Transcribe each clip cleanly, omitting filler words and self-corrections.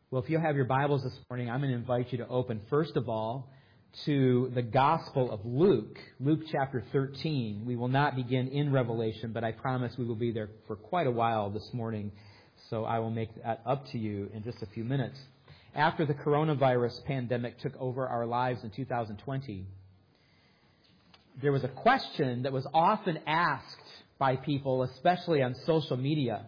Well, if you have your Bibles this morning, I'm going to invite you to open, first of all, to the Gospel of Luke, Luke chapter 13. We will not begin in Revelation, but I promise we will be there for quite a while this morning, so I will make that up to you in just a few minutes. After the coronavirus pandemic took over our lives in 2020, there was a question that was often asked by people, especially on social media.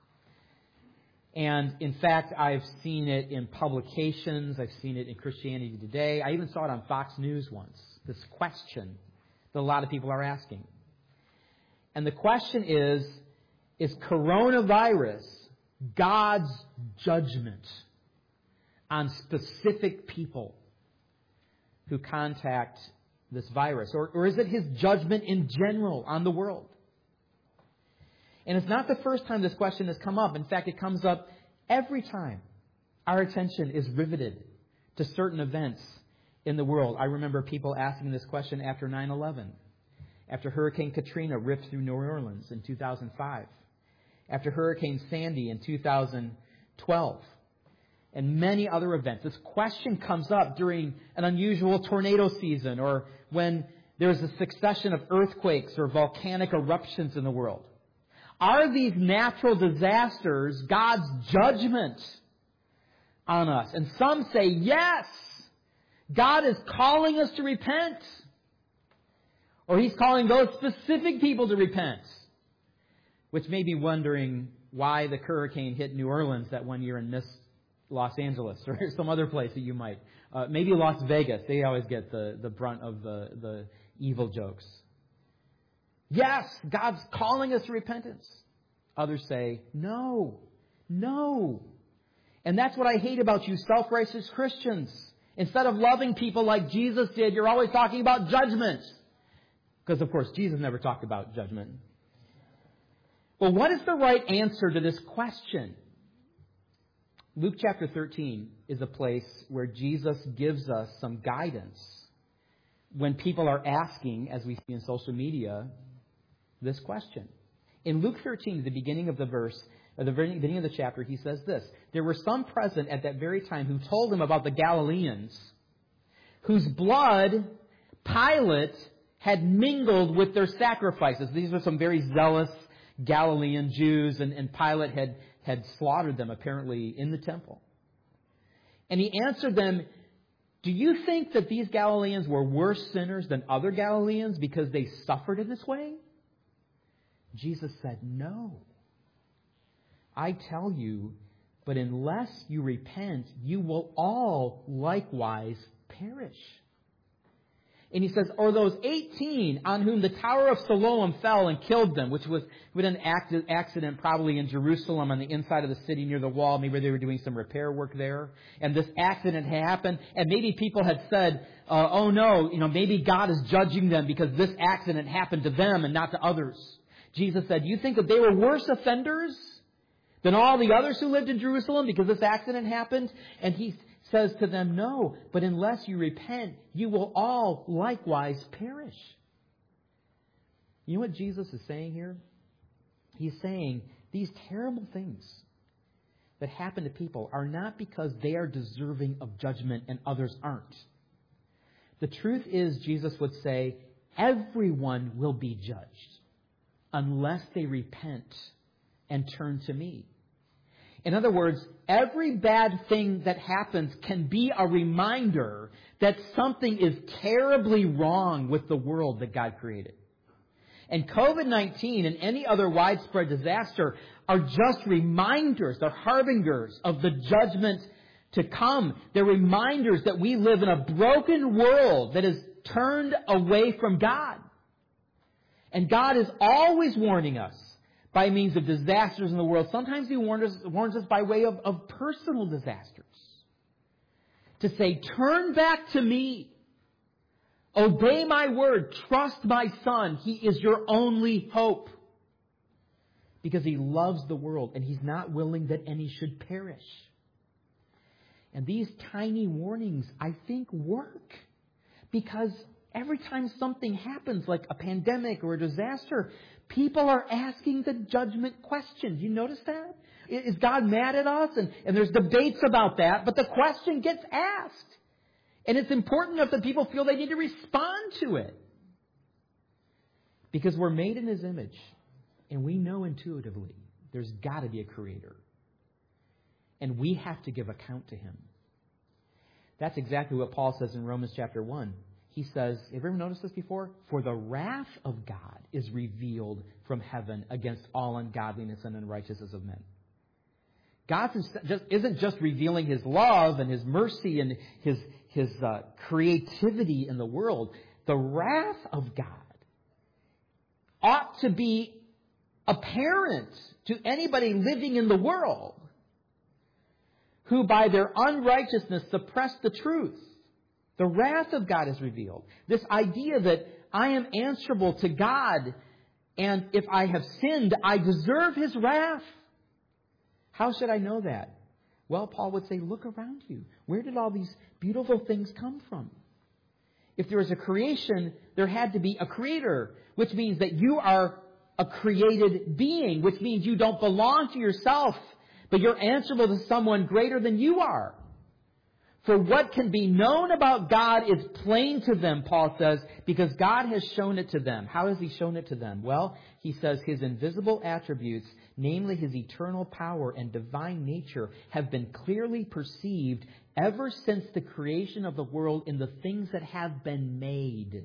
And, in fact, I've seen it in publications. I've seen it in Christianity Today. I even saw it on Fox News once, this question that a lot of people are asking. And the question is coronavirus God's judgment on specific people who contact this virus? Or is it His judgment in general on the world? And it's not the first time this question has come up. In fact, it comes up every time our attention is riveted to certain events in the world. I remember people asking this question after 9/11, after Hurricane Katrina ripped through New Orleans in 2005, after Hurricane Sandy in 2012, and many other events. This question comes up during an unusual tornado season or when there's a succession of earthquakes or volcanic eruptions in the world. Are these natural disasters God's judgment on us? And some say, yes, God is calling us to repent. Or He's calling those specific people to repent. Which may be wondering why the hurricane hit New Orleans that one year and missed Los Angeles or some other place that you might. Maybe Las Vegas. They always get the brunt of the evil jokes. Yes, God's calling us to repentance. Others say, no. And that's what I hate about you self-righteous Christians. Instead of loving people like Jesus did, you're always talking about judgment. Because, of course, Jesus never talked about judgment. Well, what is the right answer to this question? Luke chapter 13 is a place where Jesus gives us some guidance when people are asking, as we see in social media, this question. In Luke 13, at the beginning of the verse, at the very beginning of the chapter, he says this: there were some present at that very time who told him about the Galileans, whose blood Pilate had mingled with their sacrifices. These were some very zealous Galilean Jews, and Pilate had slaughtered them, apparently, in the temple. And he answered them, do you think that these Galileans were worse sinners than other Galileans because they suffered in this way? Jesus said, no. I tell you, but unless you repent, you will all likewise perish. And he says, or those 18 on whom the Tower of Siloam fell and killed them, which was with an accident probably in Jerusalem on the inside of the city near the wall. Maybe they were doing some repair work there. And this accident happened. And maybe people had said, oh no, maybe God is judging them because this accident happened to them and not to others. Jesus said, you think that they were worse offenders than all the others who lived in Jerusalem because this accident happened? And he says to them, no, but unless you repent, you will all likewise perish. You know what Jesus is saying here? He's saying these terrible things that happen to people are not because they are deserving of judgment and others aren't. The truth is, Jesus would say, everyone will be judged unless they repent and turn to me. In other words, every bad thing that happens can be a reminder that something is terribly wrong with the world that God created. And COVID-19 and any other widespread disaster are just reminders, they're harbingers of the judgment to come. They're reminders that we live in a broken world that is turned away from God. And God is always warning us by means of disasters in the world. Sometimes He warns us by way of personal disasters. To say, turn back to me. Obey my word. Trust my Son. He is your only hope. Because He loves the world and He's not willing that any should perish. And these tiny warnings, I think, work. Because Every time something happens, like a pandemic or a disaster, people are asking the judgment question. Do you notice that? Is God mad at us? And there's debates about that, but the question gets asked. And it's important enough that people feel they need to respond to it. Because we're made in His image. And we know intuitively there's got to be a creator. And we have to give account to Him. That's exactly what Paul says in Romans chapter 1. He says, have you ever noticed this before? For the wrath of God is revealed from heaven against all ungodliness and unrighteousness of men. God isn't just revealing His love and His mercy and His creativity in the world. The wrath of God ought to be apparent to anybody living in the world who by their unrighteousness suppress the truth. The wrath of God is revealed. This idea that I am answerable to God, and if I have sinned, I deserve His wrath. How should I know that? Well, Paul would say, look around you. Where did all these beautiful things come from? If there was a creation, there had to be a creator, which means that you are a created being, which means you don't belong to yourself, but you're answerable to someone greater than you are. For what can be known about God is plain to them, Paul says, because God has shown it to them. How has He shown it to them? Well, he says His invisible attributes, namely His eternal power and divine nature, have been clearly perceived ever since the creation of the world in the things that have been made.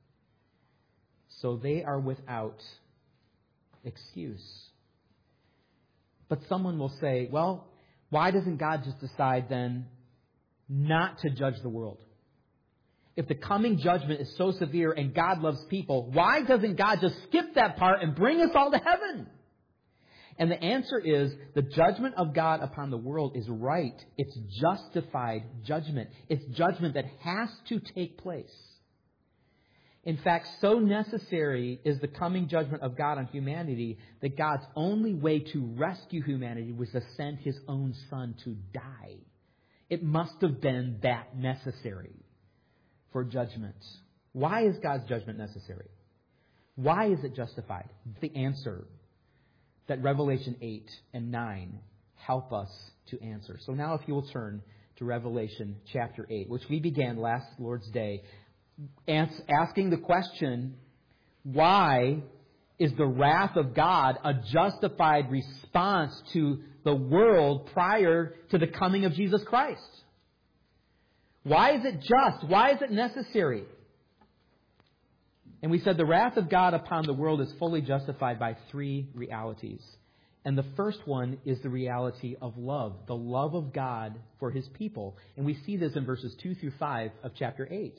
So they are without excuse. But someone will say, well, why doesn't God just decide then not to judge the world? If the coming judgment is so severe and God loves people, why doesn't God just skip that part and bring us all to heaven? And the answer is the judgment of God upon the world is right. It's justified judgment. It's judgment that has to take place. In fact, so necessary is the coming judgment of God on humanity that God's only way to rescue humanity was to send His own Son to die. It must have been that necessary for judgment. Why is God's judgment necessary? Why is it justified? The answer that Revelation 8 and 9 help us to answer. So now if you will turn to Revelation chapter 8, which we began last Lord's Day, asking the question, why is the wrath of God a justified response to the world prior to the coming of Jesus Christ? Why is it just? Why is it necessary? And we said the wrath of God upon the world is fully justified by three realities. And the first one is the reality of love, the love of God for His people. And we see this in verses 2 through 5 of chapter 8.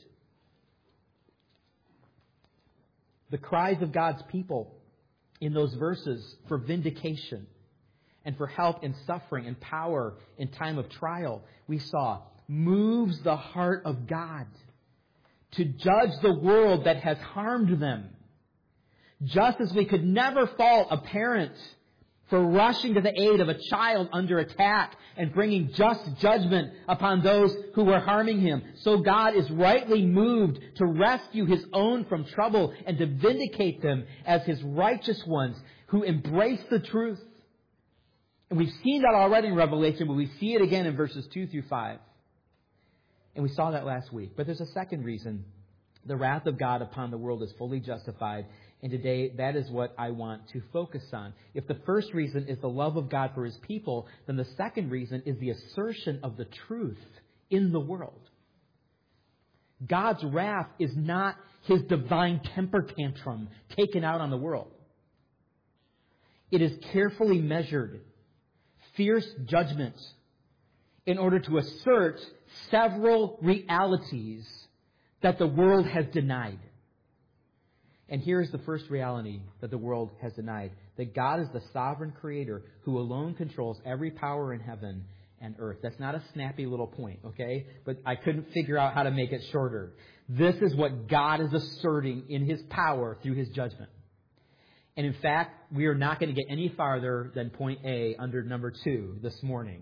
The cries of God's people in those verses for vindication and for help in suffering and power in time of trial, we saw, moves the heart of God to judge the world that has harmed them. Just as we could never fault a parent for rushing to the aid of a child under attack and bringing just judgment upon those who were harming him, so God is rightly moved to rescue His own from trouble and to vindicate them as His righteous ones who embrace the truth. And we've seen that already in Revelation, but we see it again in verses 2 through 5. And we saw that last week. But there's a second reason. The wrath of God upon the world is fully justified. And today, that is what I want to focus on. If the first reason is the love of God for His people, then the second reason is the assertion of the truth in the world. God's wrath is not His divine temper tantrum taken out on the world. It is carefully measured, fierce judgment in order to assert several realities that the world has denied. And here's the first reality that the world has denied. That God is the sovereign creator who alone controls every power in heaven and earth. That's not a snappy little point, okay? But I couldn't figure out how to make it shorter. This is what God is asserting in His power through His judgment. And in fact, we are not going to get any farther than point A under number 2 this morning.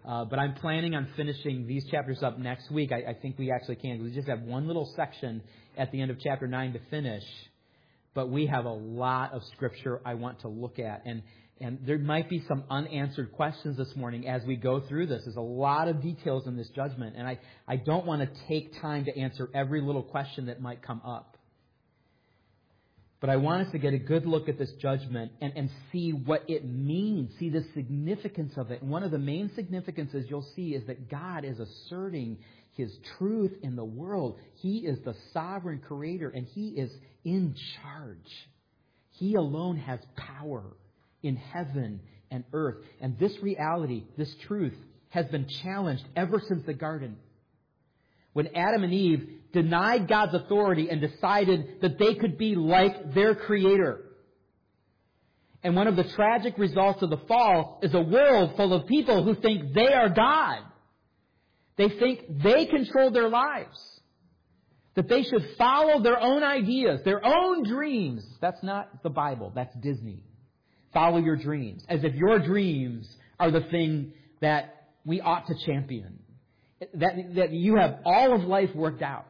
But I'm planning on finishing these chapters up next week. I think we actually can. We just have one little section at the end of chapter 9 to finish. But we have a lot of Scripture I want to look at. And there might be some unanswered questions this morning as we go through this. There's a lot of details in this judgment. And I don't want to take time to answer every little question that might come up. But I want us to get a good look at this judgment and see what it means, see the significance of it. And one of the main significances you'll see is that God is asserting His truth in the world. He is the sovereign creator, and He is in charge. He alone has power in heaven and earth. And this reality, this truth, has been challenged ever since the garden. When Adam and Eve denied God's authority and decided that they could be like their Creator. And one of the tragic results of the fall is a world full of people who think they are God. They think they control their lives. That they should follow their own ideas, their own dreams. That's not the Bible. That's Disney. Follow your dreams. As if your dreams are the thing that we ought to champion. That you have all of life worked out.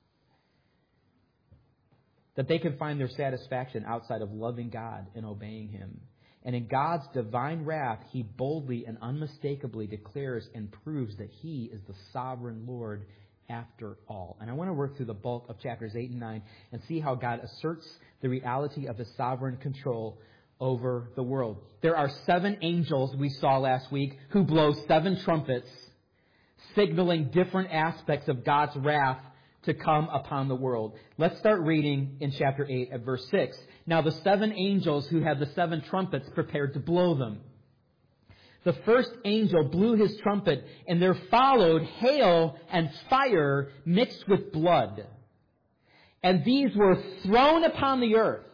That they can find their satisfaction outside of loving God and obeying Him. And in God's divine wrath, He boldly and unmistakably declares and proves that He is the sovereign Lord after all. And I want to work through the bulk of chapters 8 and 9 and see how God asserts the reality of His sovereign control over the world. There are 7 angels we saw last week who blow 7 trumpets, signaling different aspects of God's wrath to come upon the world. Let's start reading in chapter 8 at verse 6. Now the 7 angels who had the 7 trumpets prepared to blow them. The first angel blew his trumpet, and there followed hail and fire mixed with blood. And these were thrown upon the earth.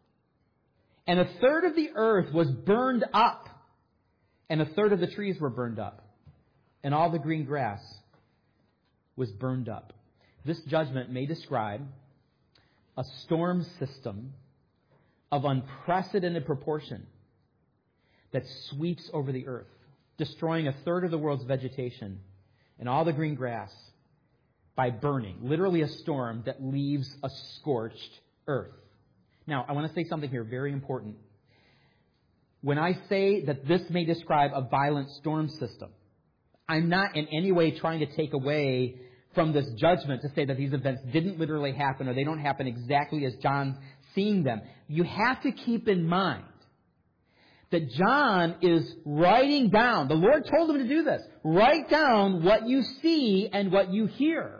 And a third of the earth was burned up, and a third of the trees were burned up. And all the green grass was burned up. This judgment may describe a storm system of unprecedented proportion that sweeps over the earth, destroying a third of the world's vegetation and all the green grass by burning. Literally a storm that leaves a scorched earth. Now, I want to say something here very important. When I say that this may describe a violent storm system, I'm not in any way trying to take away from this judgment to say that these events didn't literally happen or they don't happen exactly as John's seeing them. You have to keep in mind that John is writing down, the Lord told him to do this, write down what you see and what you hear.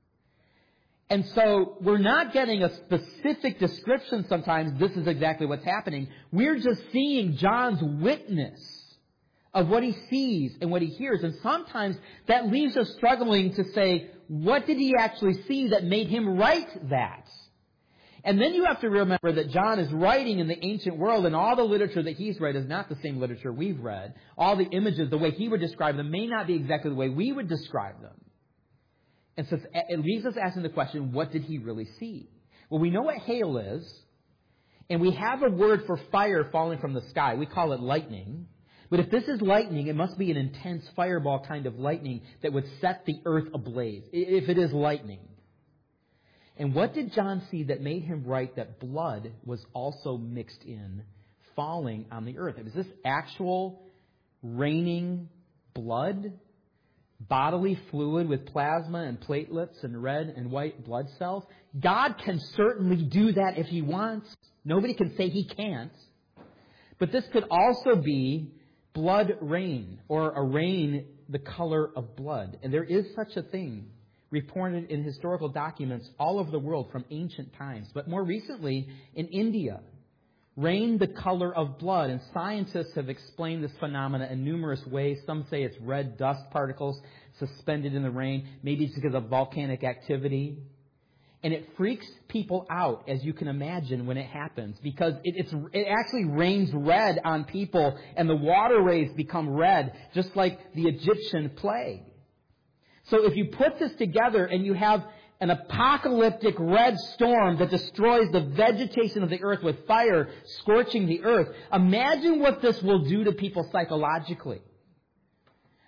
And so we're not getting a specific description sometimes, this is exactly what's happening. We're just seeing John's witness of what he sees and what he hears. And sometimes that leaves us struggling to say, what did he actually see that made him write that? And then you have to remember that John is writing in the ancient world, and all the literature that he's read is not the same literature we've read. All the images, the way he would describe them, may not be exactly the way we would describe them. And so it leaves us asking the question, what did he really see? Well, we know what hail is, and we have a word for fire falling from the sky. We call it lightning. But if this is lightning, it must be an intense fireball kind of lightning that would set the earth ablaze, if it is lightning. And what did John see that made him write that blood was also mixed in, falling on the earth? Was this actual raining blood? Bodily fluid with plasma and platelets and red and white blood cells? God can certainly do that if He wants. Nobody can say He can't. But this could also be blood rain, or a rain the color of blood. And there is such a thing reported in historical documents all over the world from ancient times. But more recently, in India, rain the color of blood. And scientists have explained this phenomena in numerous ways. Some say it's red dust particles suspended in the rain. Maybe it's because of volcanic activity. And it freaks people out, as you can imagine, when it happens, because it actually rains red on people, and the water rays become red, just like the Egyptian plague. So if you put this together and you have an apocalyptic red storm that destroys the vegetation of the earth with fire scorching the earth, imagine what this will do to people psychologically.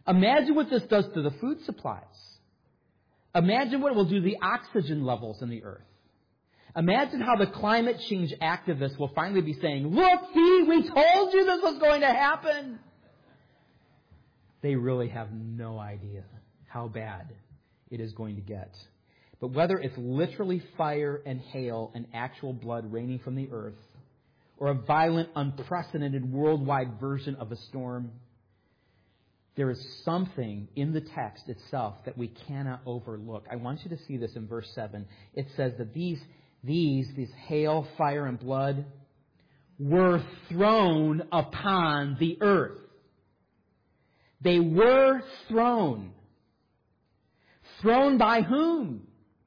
Imagine what this does to the food supplies. Imagine what it will do to the oxygen levels in the earth. Imagine how the climate change activists will finally be saying, look, see, we told you this was going to happen. They really have no idea how bad it is going to get. But whether it's literally fire and hail and actual blood raining from the earth, or a violent, unprecedented worldwide version of a storm, there is something in the text itself that we cannot overlook. I want you to see this in verse 7. It says that these hail, fire, and blood were thrown upon the earth. They were thrown. Thrown by whom?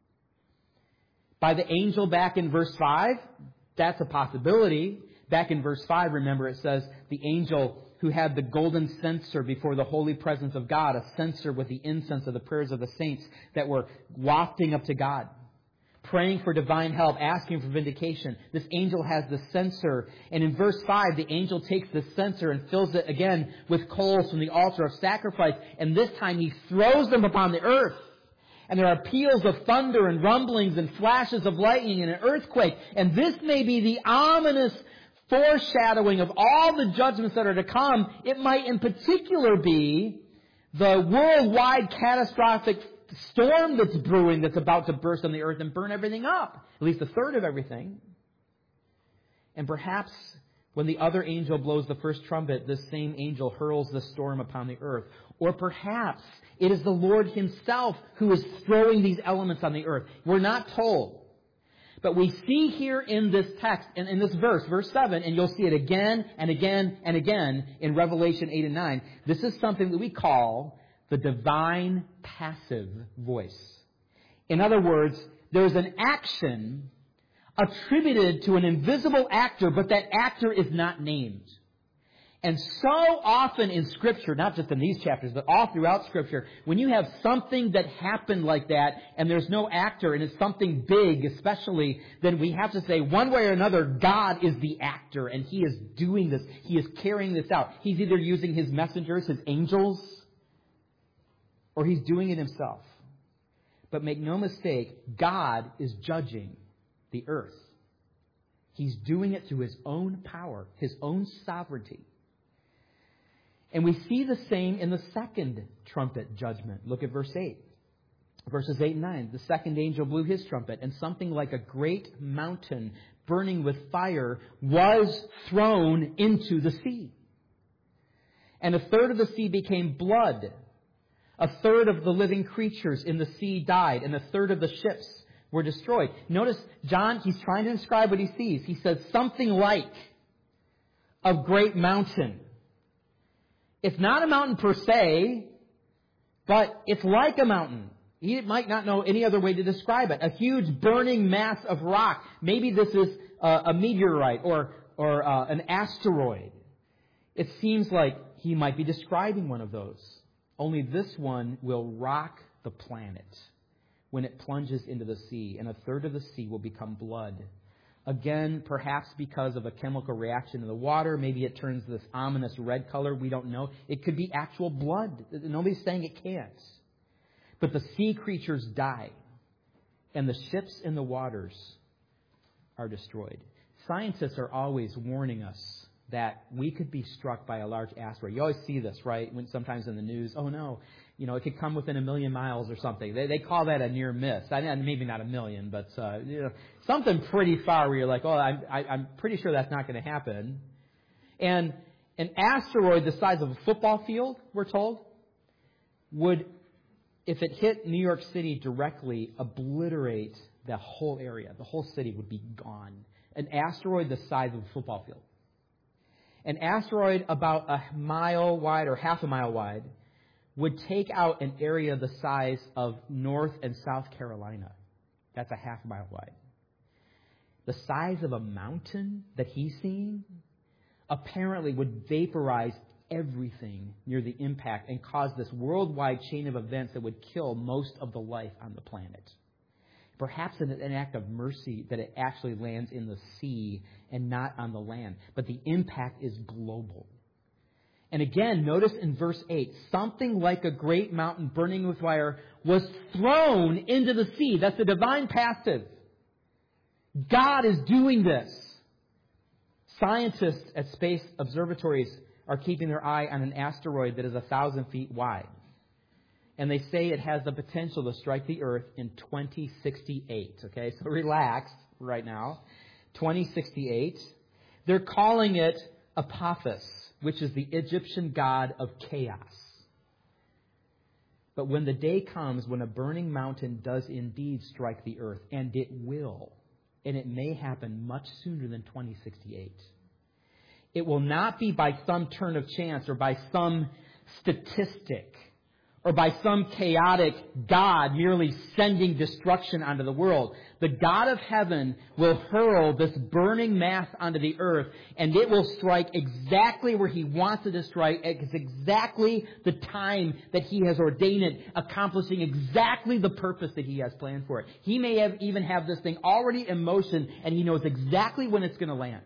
By the angel back in verse 5? That's a possibility. Back in verse 5, remember, it says the angel who had the golden censer before the holy presence of God, a censer with the incense of the prayers of the saints that were wafting up to God, praying for divine help, asking for vindication. This angel has the censer, and in verse 5, the angel takes the censer and fills it again with coals from the altar of sacrifice, and this time he throws them upon the earth. And there are peals of thunder and rumblings and flashes of lightning and an earthquake. And this may be the ominous foreshadowing of all the judgments that are to come. It might in particular be the worldwide catastrophic storm that's brewing, that's about to burst on the earth and burn everything up. At least a third of everything. And perhaps when the other angel blows the first trumpet, this same angel hurls the storm upon the earth. Or perhaps it is the Lord himself who is throwing these elements on the earth. We're not told. But we see here in this text, and in this verse 7, and you'll see it again and again and again in Revelation 8 and 9. This is something that we call the divine passive voice. In other words, there's an action attributed to an invisible actor, but that actor is not named. And so often in Scripture, not just in these chapters, but all throughout Scripture, when you have something that happened like that and there's no actor and it's something big especially, then we have to say one way or another, God is the actor and He is doing this. He is carrying this out. He's either using His messengers, His angels, or He's doing it Himself. But make no mistake, God is judging the earth. He's doing it through His own power, His own sovereignty. And we see the same in the second trumpet judgment. Look at verse 8. Verses 8 and 9. The second angel blew his trumpet, and something like a great mountain burning with fire was thrown into the sea. And a third of the sea became blood. A third of the living creatures in the sea died, and a third of the ships were destroyed. Notice John, he's trying to describe what he sees. He says something like a great mountain. It's not a mountain per se, but it's like a mountain. He might not know any other way to describe it. A huge burning mass of rock. Maybe this is a meteorite or an asteroid. It seems like he might be describing one of those. Only this one will rock the planet when it plunges into the sea, and a third of the sea will become blood. Again, perhaps because of a chemical reaction in the water. Maybe it turns this ominous red color. We don't know. It could be actual blood. Nobody's saying it can't. But the sea creatures die, and the ships in the waters are destroyed. Scientists are always warning us that we could be struck by a large asteroid. You always see this, right? When sometimes in the news, oh no, it could come within 1,000,000 miles or something. They call that a near miss. Maybe not 1,000,000, but something pretty far where you're like, oh, I'm pretty sure that's not going to happen. And an asteroid the size of a football field, we're told, would, if it hit New York City directly, obliterate the whole area. The whole city would be gone. An asteroid the size of a football field. An asteroid about a mile wide or half a mile wide would take out an area the size of North and South Carolina. That's a half mile wide. The size of a mountain that he's seeing apparently would vaporize everything near the impact and cause this worldwide chain of events that would kill most of the life on the planet. Perhaps an act of mercy that it actually lands in the sea and not on the land. But the impact is global. And again, notice in verse 8, something like a great mountain burning with fire was thrown into the sea. That's the divine passive. God is doing this. Scientists at space observatories are keeping their eye on an asteroid that is 1,000 feet wide. And they say it has the potential to strike the Earth in 2068. Okay, so relax right now. 2068. They're calling it Apophis, which is the Egyptian god of chaos. But when the day comes when a burning mountain does indeed strike the Earth, and it will, and it may happen much sooner than 2068, it will not be by some turn of chance or by some statistic or by some chaotic God merely sending destruction onto the world. The God of heaven will hurl this burning mass onto the earth, and it will strike exactly where He wants it to strike. It's exactly the time that He has ordained it, accomplishing exactly the purpose that He has planned for it. He may even have this thing already in motion, and He knows exactly when it's going to land.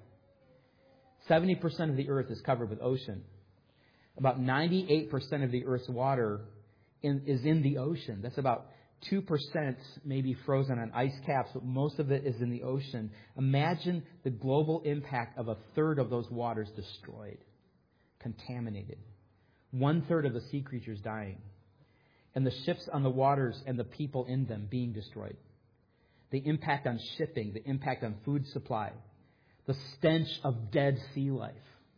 70% of the earth is covered with ocean. About 98% of the earth's water is in the ocean. That's about 2% maybe frozen on ice caps, but most of it is in the ocean. Imagine the global impact of 1/3 of those waters destroyed, contaminated. 1/3 of the sea creatures dying. And the ships on the waters and the people in them being destroyed. The impact on shipping, the impact on food supply, the stench of dead sea life.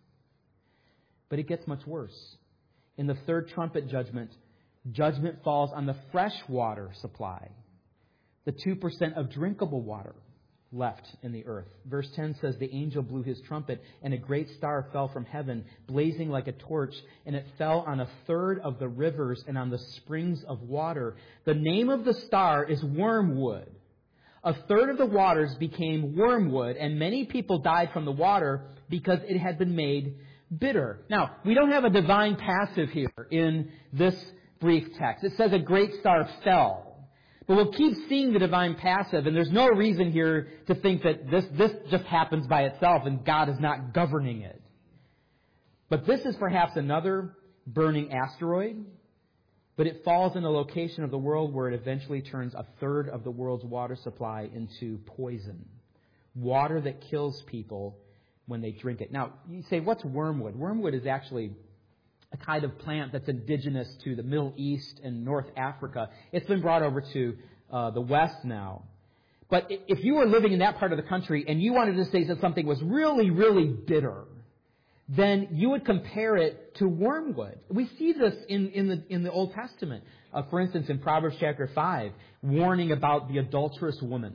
But it gets much worse. In the third trumpet judgment falls on the fresh water supply, the 2% of drinkable water left in the earth. Verse 10 says, the angel blew his trumpet, and a great star fell from heaven, blazing like a torch, and it fell on 1/3 of the rivers and on the springs of water. The name of the star is Wormwood. 1/3 of the waters became wormwood, and many people died from the water because it had been made bitter. Now, we don't have a divine passive here in this brief text. It says a great star fell. But we'll keep seeing the divine passive, and there's no reason here to think that this just happens by itself and God is not governing it. But this is perhaps another burning asteroid, but it falls in a location of the world where it eventually turns 1/3 of the world's water supply into poison. Water that kills people when they drink it. Now, you say, what's wormwood? Wormwood is actually a kind of plant that's indigenous to the Middle East and North Africa. It's been brought over to the West now. But if you were living in that part of the country and you wanted to say that something was really, really bitter, then you would compare it to wormwood. We see this in the Old Testament. For instance, in Proverbs chapter 5, warning about the adulterous woman.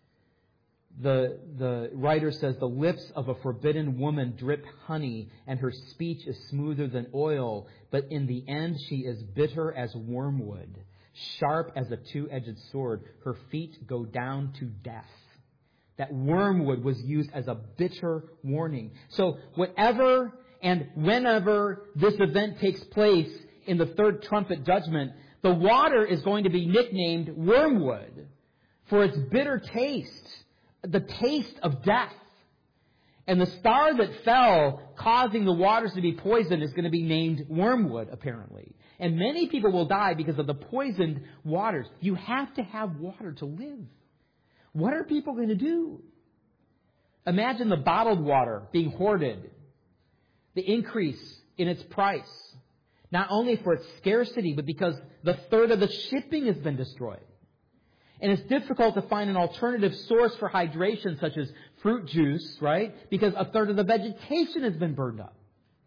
The writer says, the lips of a forbidden woman drip honey, and her speech is smoother than oil, but in the end she is bitter as wormwood, sharp as a two-edged sword. Her feet go down to death. That wormwood was used as a bitter warning. So whatever and whenever this event takes place in the third trumpet judgment, the water is going to be nicknamed wormwood for its bitter taste. The taste of death. And the star that fell, causing the waters to be poisoned, is going to be named wormwood, apparently. And many people will die because of the poisoned waters. You have to have water to live. What are people going to do? Imagine the bottled water being hoarded. The increase in its price. Not only for its scarcity, but because 1/3 of the shipping has been destroyed. And it's difficult to find an alternative source for hydration, such as fruit juice, right? Because 1/3 of the vegetation has been burned up.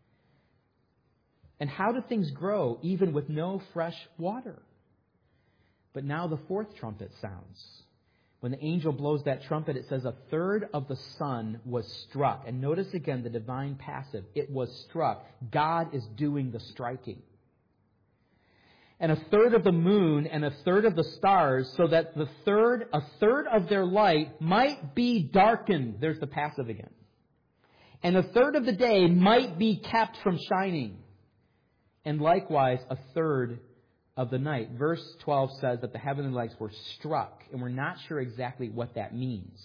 And how do things grow even with no fresh water? But now the fourth trumpet sounds. When the angel blows that trumpet, it says 1/3 of the sun was struck. And notice again the divine passive. It was struck. God is doing the striking. And 1/3 of the moon and 1/3 of the stars, so that a third of their light might be darkened. There's the passive again. And 1/3 of the day might be kept from shining. And likewise 1/3 of the night. Verse 12 says that the heavenly lights were struck, and we're not sure exactly what that means.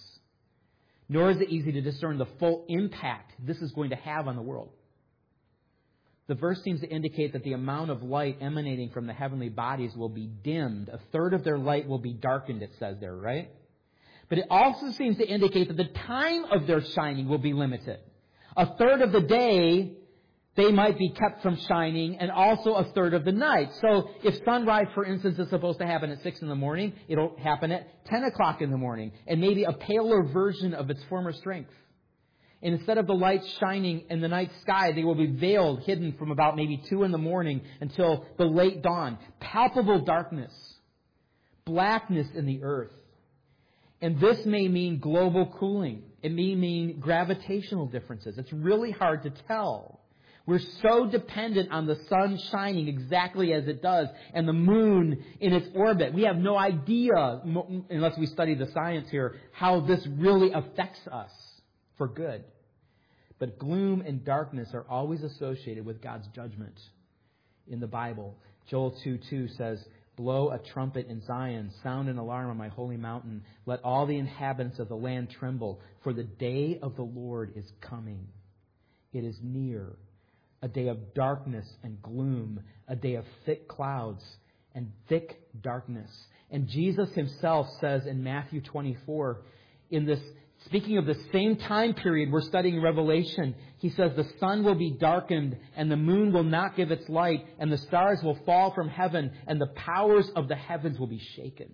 Nor is it easy to discern the full impact this is going to have on the world. the verse seems to indicate that the amount of light emanating from the heavenly bodies will be dimmed. A third of their light will be darkened, it says there, right? But it also seems to indicate that the time of their shining will be limited. A third of the day, they might be kept from shining, and also a third of the night. So if sunrise, for instance, is supposed to happen at 6 in the morning, it'll happen at 10 o'clock in the morning, and maybe a paler version of its former strength. And instead of the lights shining in the night sky, they will be veiled, hidden from about maybe 2 in the morning until the late dawn. Palpable darkness, blackness in the earth. And this may mean global cooling. It may mean gravitational differences. It's really hard to tell. We're so dependent on the sun shining exactly as it does and the moon in its orbit. We have no idea, unless we study the science here, how this really affects us for good. But gloom and darkness are always associated with God's judgment in the Bible. Joel 2:2 says, "Blow a trumpet in Zion, sound an alarm on my holy mountain. Let all the inhabitants of the land tremble, for the day of the Lord is coming. It is near, a day of darkness and gloom, a day of thick clouds and thick darkness." And Jesus himself says in Matthew 24, speaking of the same time period we're studying Revelation, he says, "The sun will be darkened, and the moon will not give its light, and the stars will fall from heaven, and the powers of the heavens will be shaken."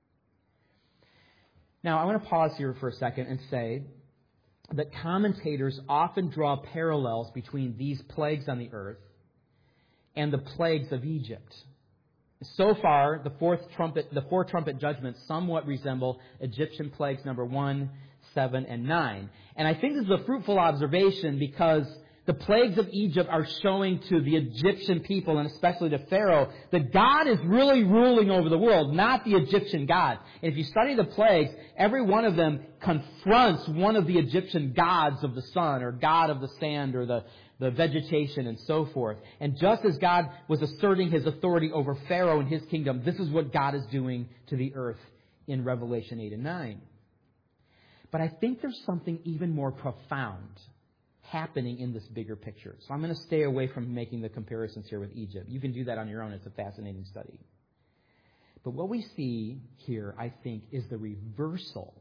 Now, I want to pause here for a second and say that commentators often draw parallels between these plagues on the earth and the plagues of Egypt. So far, the four trumpet judgments somewhat resemble Egyptian plagues number 1, 7, and 9. And I think this is a fruitful observation because the plagues of Egypt are showing to the Egyptian people, and especially to Pharaoh, that God is really ruling over the world, not the Egyptian God. And if you study the plagues, every one of them confronts one of the Egyptian gods of the sun, or god of the sand, or the vegetation, and so forth. And just as God was asserting his authority over Pharaoh and his kingdom, this is what God is doing to the earth in Revelation 8 and 9. But I think there's something even more profound happening in this bigger picture. So I'm going to stay away from making the comparisons here with Egypt. You can do that on your own. It's a fascinating study. But what we see here, I think, is the reversal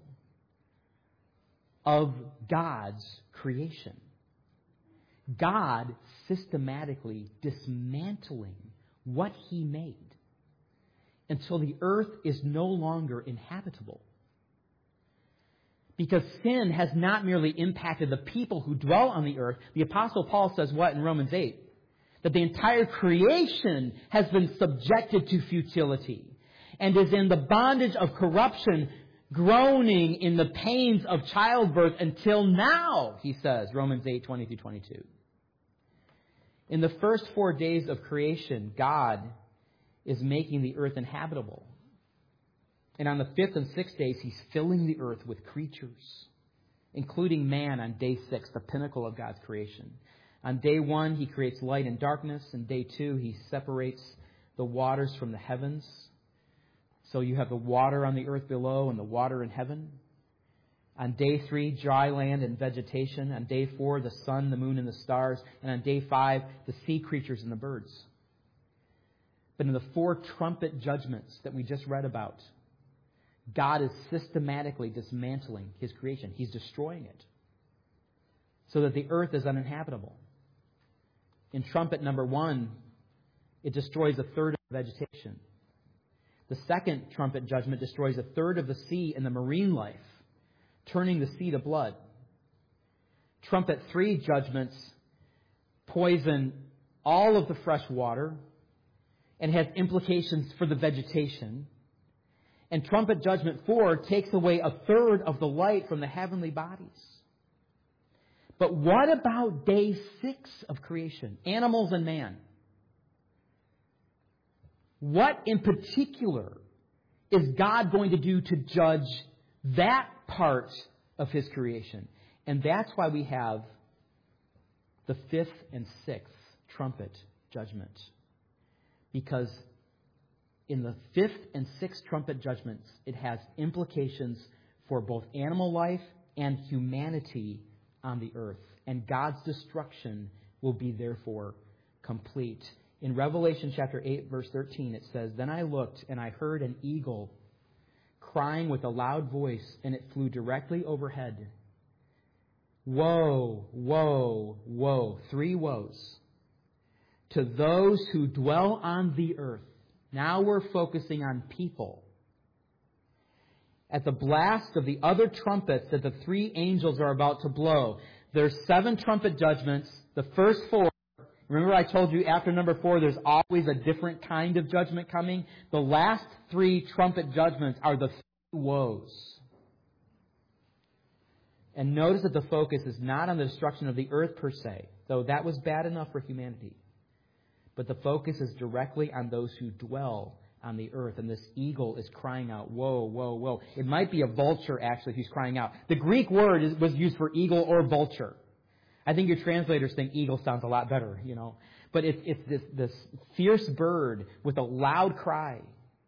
of God's creation. God systematically dismantling what he made until the earth is no longer inhabitable. Because sin has not merely impacted the people who dwell on the earth. The Apostle Paul says what in Romans 8? That the entire creation has been subjected to futility and is in the bondage of corruption, groaning in the pains of childbirth until now, he says, Romans 8, 20-22. In the first 4 days of creation, God is making the earth inhabitable. And on the 5th and 6th days, he's filling the earth with creatures, including man on day 6, the pinnacle of God's creation. On day 1, he creates light and darkness. And day 2, he separates the waters from the heavens. So you have the water on the earth below and the water in heaven. On day 3, dry land and vegetation. On day 4, the sun, the moon, and the stars. And on day 5, the sea creatures and the birds. But in the 4 trumpet judgments that we just read about, God is systematically dismantling his creation. He's destroying it so that the earth is uninhabitable. In trumpet number 1, it destroys a third of the vegetation. The second trumpet judgment destroys a third of the sea and the marine life, turning the sea to blood. Trumpet 3 judgments poison all of the fresh water and has implications for the vegetation. And trumpet judgment 4 takes away a third of the light from the heavenly bodies. But what about day 6 of creation? Animals and man. What in particular is God going to do to judge that part of his creation? And that's why we have the 5th and 6th trumpet judgment. Because in the 5th and 6th trumpet judgments, it has implications for both animal life and humanity on the earth. And God's destruction will be therefore complete. In Revelation chapter 8, verse 13, it says, "Then I looked, and I heard an eagle crying with a loud voice, and it flew directly overhead. Woe, woe, woe," 3 woes, "to those who dwell on the earth." Now we're focusing on people. "At the blast of the other trumpets that the 3 angels are about to blow." There's 7 trumpet judgments. The first 4, remember I told you after number 4 there's always a different kind of judgment coming? The last 3 trumpet judgments are the 3 woes. And notice that the focus is not on the destruction of the earth per se, though that was bad enough for humanity. But the focus is directly on those who dwell on the earth. And this eagle is crying out, "Woe, woe, woe." It might be a vulture, actually, who's crying out. The Greek word was used for eagle or vulture. I think your translators think eagle sounds a lot better, But it's this fierce bird with a loud cry,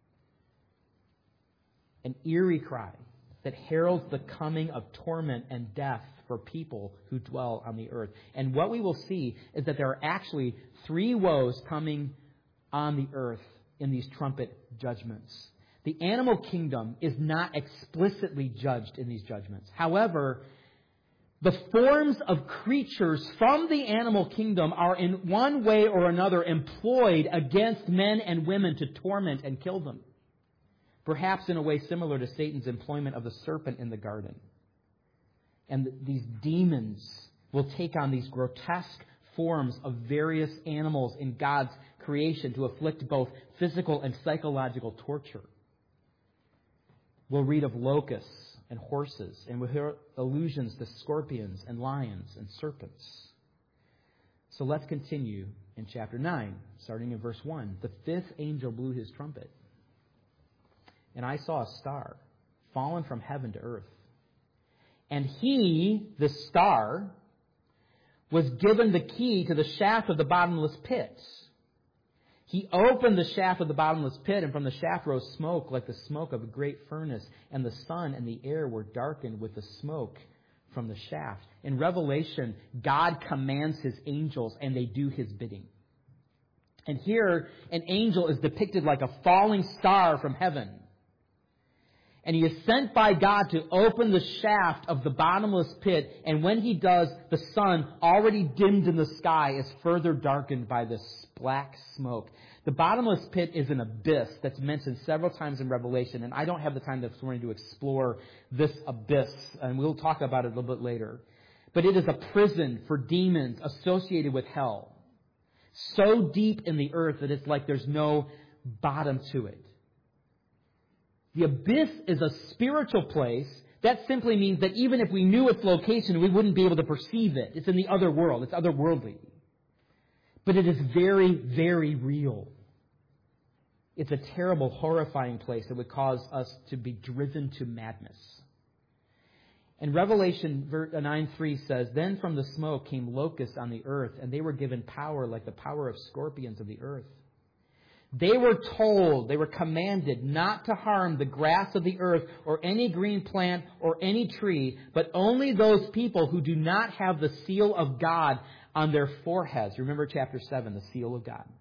an eerie cry that heralds the coming of torment and death for people who dwell on the earth. And what we will see is that there are actually 3 woes coming on the earth in these trumpet judgments. The animal kingdom is not explicitly judged in these judgments. However, the forms of creatures from the animal kingdom are in one way or another employed against men and women to torment and kill them. Perhaps in a way similar to Satan's employment of the serpent in the garden. And these demons will take on these grotesque forms of various animals in God's creation to afflict both physical and psychological torture. We'll read of locusts and horses, and we'll hear allusions to scorpions and lions and serpents. So let's continue in chapter 9, starting in verse 1. "The 5th angel blew his trumpet, and I saw a star fallen from heaven to earth. And he, the star, was given the key to the shaft of the bottomless pit. He opened the shaft of the bottomless pit, and from the shaft rose smoke like the smoke of a great furnace, and the sun and the air were darkened with the smoke from the shaft." In Revelation, God commands His angels, and they do His bidding. And here, an angel is depicted like a falling star from heaven. And he is sent by God to open the shaft of the bottomless pit. And when he does, the sun, already dimmed in the sky, is further darkened by this black smoke. The bottomless pit is an abyss that's mentioned several times in Revelation. And I don't have the time this morning to explore this abyss. And we'll talk about it a little bit later. But it is a prison for demons associated with hell. So deep in the earth that it's like there's no bottom to it. The abyss is a spiritual place. That simply means that even if we knew its location, we wouldn't be able to perceive it. It's in the other world. It's otherworldly. But it is very, very real. It's a terrible, horrifying place that would cause us to be driven to madness. And Revelation 9:3 says, "Then from the smoke came locusts on the earth, and they were given power like the power of scorpions of the earth. They were commanded not to harm the grass of the earth or any green plant or any tree, but only those people who do not have the seal of God on their foreheads." Remember chapter 7, the seal of God.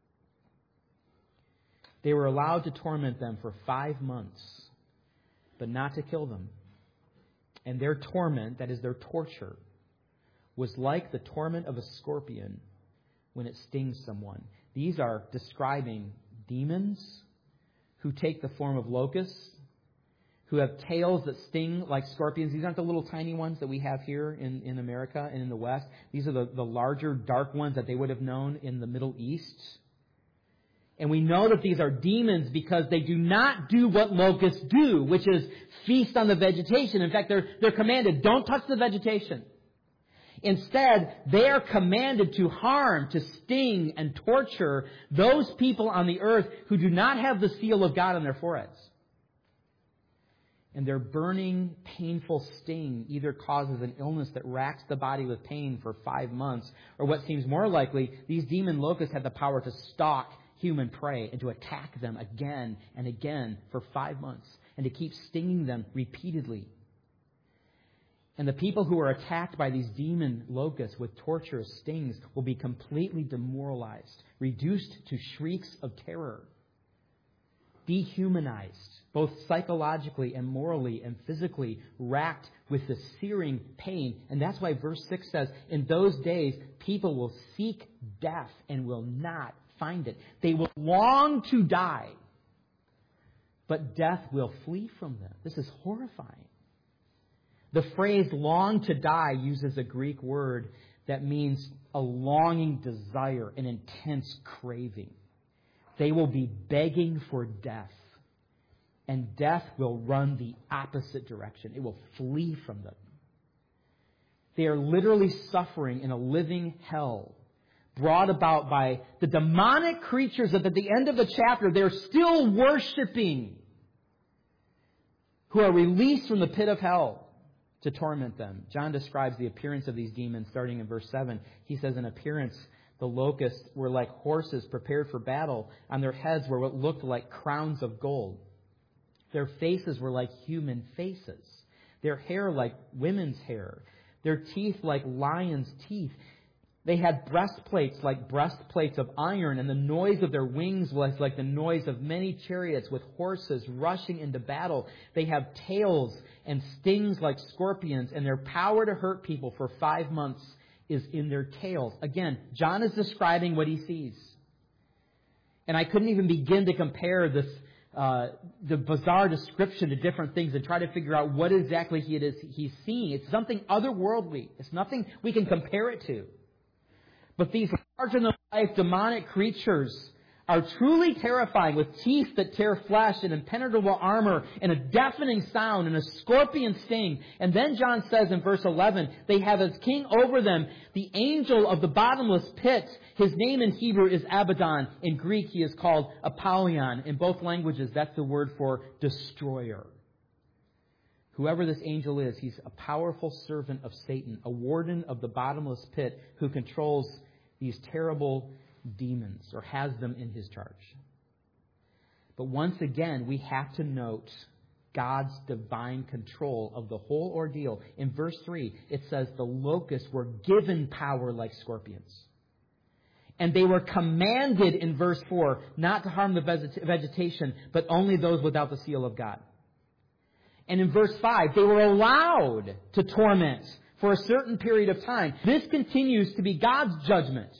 They were allowed to torment them for 5 months, but not to kill them. And their torment, that is their torture, was like the torment of a scorpion when it stings someone. These are describing demons who take the form of locusts, who have tails that sting like scorpions. These aren't the little tiny ones that we have here in America and in the West. These are the larger, dark ones that they would have known in the Middle East. And we know that these are demons because they do not do what locusts do, which is feast on the vegetation. In fact, they're commanded, don't touch the vegetation. Instead, they are commanded to harm, to sting, and torture those people on the earth who do not have the seal of God on their foreheads. And their burning, painful sting either causes an illness that racks the body with pain for 5 months, or what seems more likely, these demon locusts have the power to stalk human prey and to attack them again and again for 5 months, and to keep stinging them repeatedly. And the people who are attacked by these demon locusts with torturous stings will be completely demoralized, reduced to shrieks of terror, dehumanized, both psychologically and morally and physically, racked with the searing pain. And that's why verse 6 says, in those days, people will seek death and will not find it. They will long to die, but death will flee from them. This is horrifying. The phrase long to die uses a Greek word that means a longing desire, an intense craving. They will be begging for death, and death will run the opposite direction. It will flee from them. They are literally suffering in a living hell brought about by the demonic creatures that at the end of the chapter they're still worshiping, who are released from the pit of hell to torment them. John describes the appearance of these demons starting in verse 7. He says, in appearance, the locusts were like horses prepared for battle. On their heads were what looked like crowns of gold. Their faces were like human faces. Their hair like women's hair. Their teeth like lions' teeth. They had breastplates like breastplates of iron, and the noise of their wings was like the noise of many chariots with horses rushing into battle. They have tails and stings like scorpions, and their power to hurt people for 5 months is in their tails. Again, John is describing what he sees. And I couldn't even begin to compare this the bizarre description to different things and try to figure out what exactly it is he's seeing. It's something otherworldly. It's nothing we can compare it to. But these larger-than-life demonic creatures are truly terrifying, with teeth that tear flesh and impenetrable armor and a deafening sound and a scorpion sting. And then John says in verse 11, they have as king over them the angel of the bottomless pit. His name in Hebrew is Abaddon. In Greek, he is called Apollyon. In both languages, that's the word for destroyer. Whoever this angel is, he's a powerful servant of Satan, a warden of the bottomless pit who controls these terrible demons, or has them in his charge. But once again, we have to note God's divine control of the whole ordeal. In verse 3, it says the locusts were given power like scorpions. And they were commanded, in verse 4, not to harm the vegetation, but only those without the seal of God. And in verse 5, they were allowed to torment for a certain period of time. This continues to be God's judgment.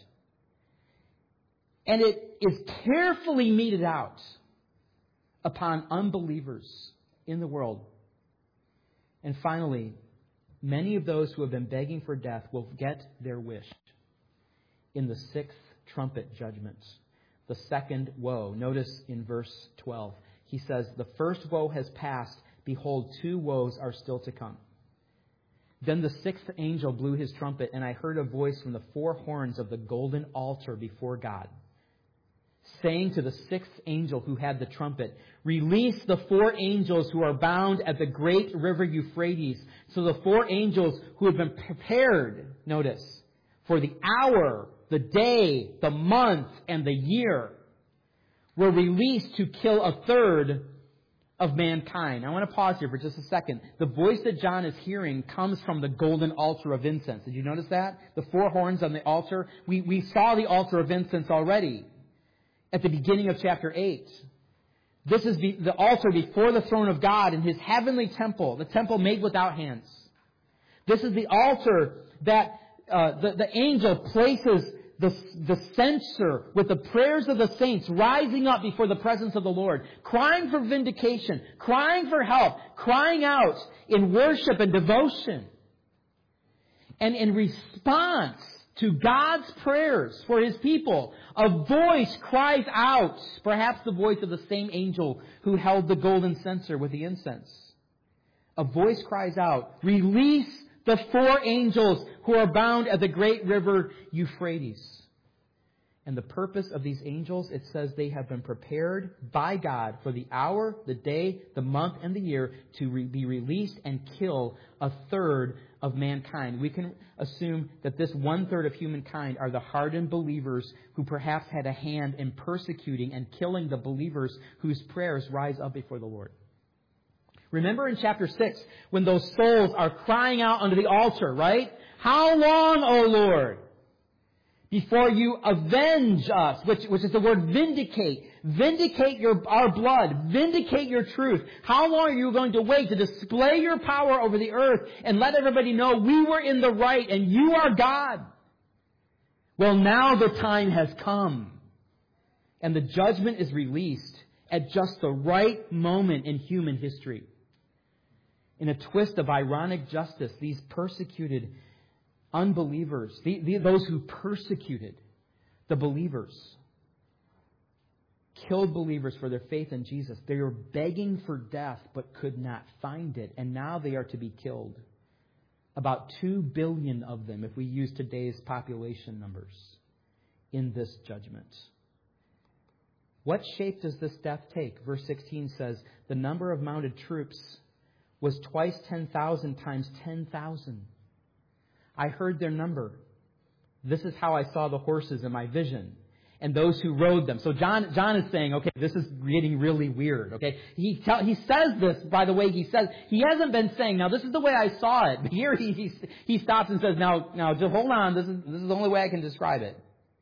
And it is carefully meted out upon unbelievers in the world. And finally, many of those who have been begging for death will get their wish in the 6th trumpet judgment, the second woe. Notice in verse 12, he says, the first woe has passed. Behold, 2 woes are still to come. Then the 6th angel blew his trumpet, and I heard a voice from the 4 horns of the golden altar before God, saying to the 6th angel who had the trumpet, release the 4 angels who are bound at the great river Euphrates. So the 4 angels who have been prepared, notice, for the hour, the day, the month, and the year, were released to kill a third of mankind. I want to pause here for just a second. The voice that John is hearing comes from the golden altar of incense. Did you notice that? The 4 horns on the altar. We saw the altar of incense already at the beginning of chapter 8. This is the altar before the throne of God in his heavenly temple, the temple made without hands. This is the altar that the angel places the censer with the prayers of the saints rising up before the presence of the Lord, crying for vindication, crying for help, crying out in worship and devotion. And in response to God's prayers for his people, a voice cries out, perhaps the voice of the same angel who held the golden censer with the incense. A voice cries out, release the 4 angels who are bound at the great river Euphrates. And the purpose of these angels, it says they have been prepared by God for the hour, the day, the month, and the year to be released and kill a third of mankind. We can assume that this 1/3 of humankind are the hardened believers who perhaps had a hand in persecuting and killing the believers whose prayers rise up before the Lord. Remember in chapter 6, when those souls are crying out under the altar, right? How long, O Lord, before you avenge us, which is the word vindicate. Vindicate our blood. Vindicate your truth. How long are you going to wait to display your power over the earth and let everybody know we were in the right and you are God? Well, now the time has come. And the judgment is released at just the right moment in human history. In a twist of ironic justice, these persecuted unbelievers, those who persecuted the believers, killed believers for their faith in Jesus. They were begging for death but could not find it. And now they are to be killed. About 2 billion of them, if we use today's population numbers, in this judgment. What shape does this death take? Verse 16 says, the number of mounted troops was twice 10,000 times 10,000. I heard their number. This is how I saw the horses in my vision, and those who rode them. So John is saying, okay, this is getting really weird. Okay, he says this, by the way. He hasn't been saying, now this is the way I saw it. But here he stops and says, now just hold on. This is the only way I can describe it.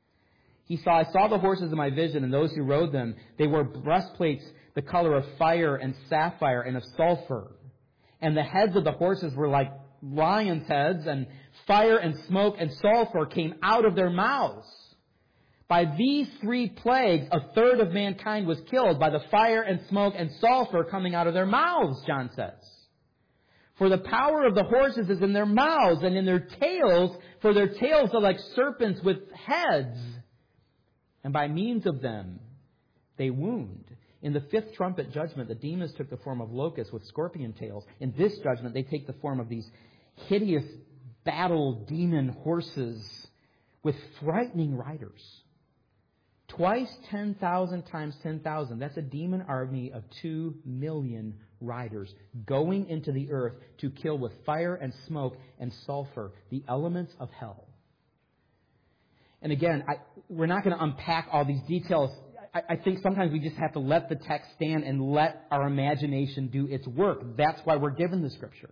I saw the horses in my vision, and those who rode them, they wore breastplates the color of fire and sapphire and of sulfur. And the heads of the horses were like lions' heads, and fire and smoke and sulfur came out of their mouths. By these 3 plagues, a third of mankind was killed by the fire and smoke and sulfur coming out of their mouths, John says. For the power of the horses is in their mouths and in their tails, for their tails are like serpents with heads. And by means of them, they wound. In the 5th trumpet judgment, the demons took the form of locusts with scorpion tails. In this judgment, they take the form of these hideous battle demon horses with frightening riders. Twice 10,000 times 10,000. That's a demon army of 2 million riders going into the earth to kill with fire and smoke and sulfur, the elements of hell. And again, we're not going to unpack all these details. I think sometimes we just have to let the text stand and let our imagination do its work. That's why we're given the Scripture.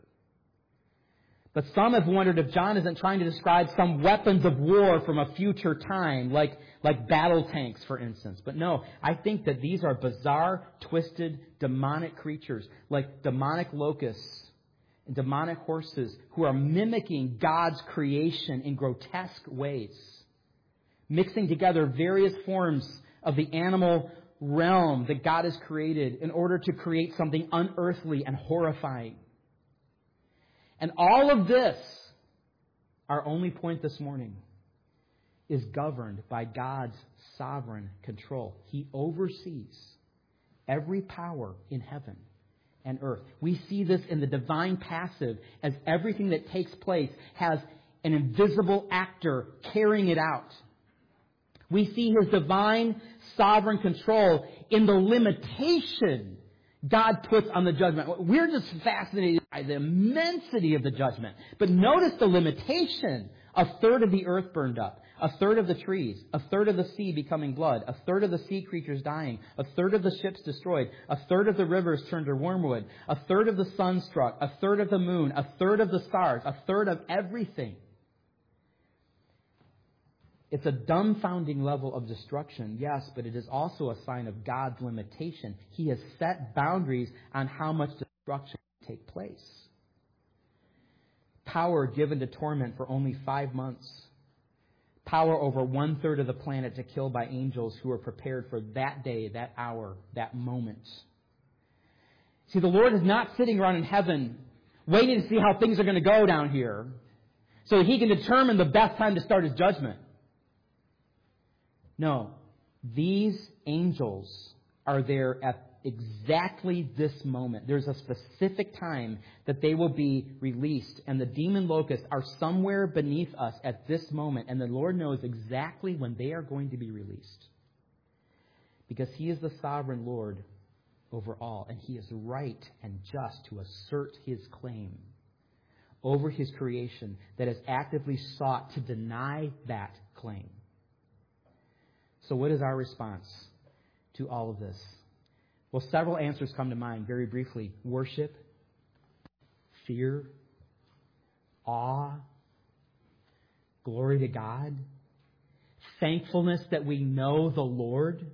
But some have wondered if John isn't trying to describe some weapons of war from a future time, like battle tanks, for instance. But no, I think that these are bizarre, twisted, demonic creatures, like demonic locusts and demonic horses, who are mimicking God's creation in grotesque ways, mixing together various forms of the animal realm that God has created in order to create something unearthly and horrifying. And all of this, our only point this morning, is governed by God's sovereign control. He oversees every power in heaven and earth. We see this in the divine passive, as everything that takes place has an invisible actor carrying it out. We see His divine sovereign control in the limitation God puts on the judgment. We're just fascinated by the immensity of the judgment. But notice the limitation. 1/3 of the earth burned up. 1/3 of the trees. 1/3 of the sea becoming blood. 1/3 of the sea creatures dying. 1/3 of the ships destroyed. 1/3 of the rivers turned to wormwood. 1/3 of the sun struck. 1/3 of the moon. 1/3 of the stars. 1/3 of everything. It's a dumbfounding level of destruction, yes, but it is also a sign of God's limitation. He has set boundaries on how much destruction can take place. Power given to torment for only 5 months. Power over 1/3 of the planet to kill by angels who are prepared for that day, that hour, that moment. See, the Lord is not sitting around in heaven waiting to see how things are going to go down here so that He can determine the best time to start His judgment. No, these angels are there at exactly this moment. There's a specific time that they will be released, and the demon locusts are somewhere beneath us at this moment, and the Lord knows exactly when they are going to be released. Because He is the sovereign Lord over all, and He is right and just to assert His claim over His creation that has actively sought to deny that claim. So what is our response to all of this? Well, several answers come to mind very briefly. Worship, fear, awe, glory to God, thankfulness that we know the Lord.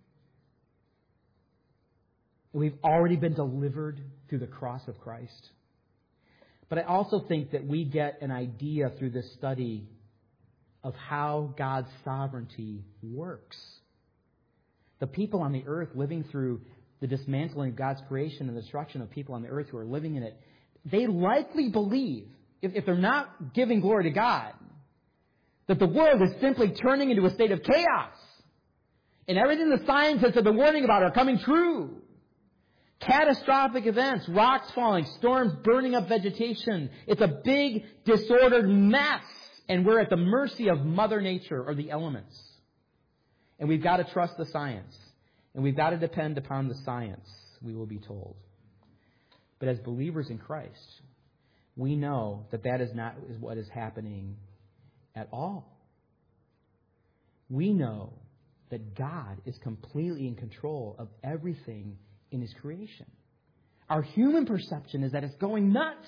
We've already been delivered through the cross of Christ. But I also think that we get an idea through this study of how God's sovereignty works. The people on the earth living through the dismantling of God's creation and the destruction of people on the earth who are living in it, they likely believe, if they're not giving glory to God, that the world is simply turning into a state of chaos. And everything the scientists have been warning about are coming true. Catastrophic events, rocks falling, storms burning up vegetation. It's a big, disordered mess. And we're at the mercy of Mother Nature or the elements. And we've got to trust the science. And we've got to depend upon the science, we will be told. But as believers in Christ, we know that that is not what is happening at all. We know that God is completely in control of everything in His creation. Our human perception is that it's going nuts.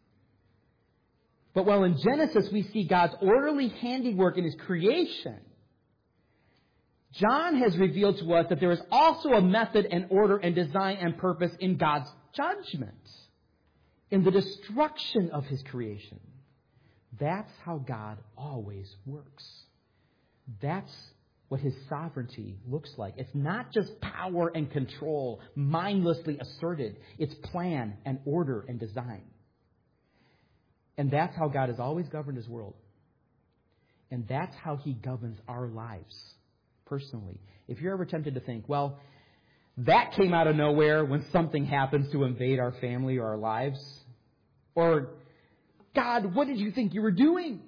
But while in Genesis we see God's orderly handiwork in His creation, John has revealed to us that there is also a method and order and design and purpose in God's judgment, in the destruction of His creation. That's how God always works. That's what His sovereignty looks like. It's not just power and control mindlessly asserted. It's plan and order and design. And that's how God has always governed His world. And that's how He governs our lives personally. If you're ever tempted to think, well, that came out of nowhere when something happens to invade our family or our lives, or God, what did you think you were doing?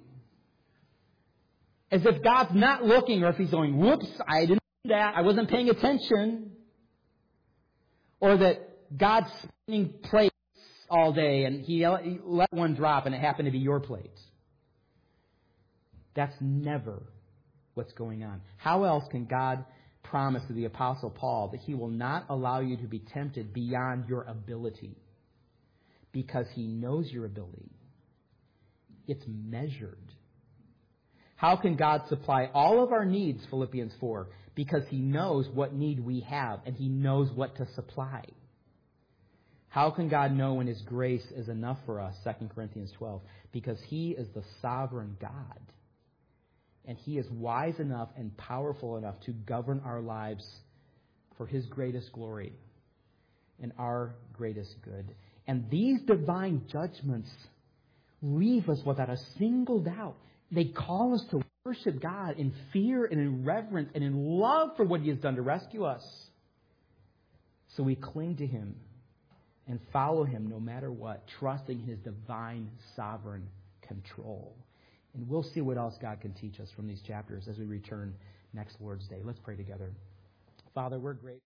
As if God's not looking, or if He's going, whoops, I didn't do that, I wasn't paying attention. Or that God's spinning plates all day and He let one drop and it happened to be your plate. That's never what's going on. How else can God promise to the Apostle Paul that He will not allow you to be tempted beyond your ability? Because He knows your ability. It's measured. How can God supply all of our needs, Philippians 4? Because He knows what need we have and He knows what to supply. How can God know when His grace is enough for us, 2 Corinthians 12? Because He is the sovereign God. And He is wise enough and powerful enough to govern our lives for His greatest glory and our greatest good. And these divine judgments leave us without a single doubt. They call us to worship God in fear and in reverence and in love for what He has done to rescue us. So we cling to Him and follow Him no matter what, trusting His divine sovereign control. And we'll see what else God can teach us from these chapters as we return next Lord's Day. Let's pray together. Father, we're grateful.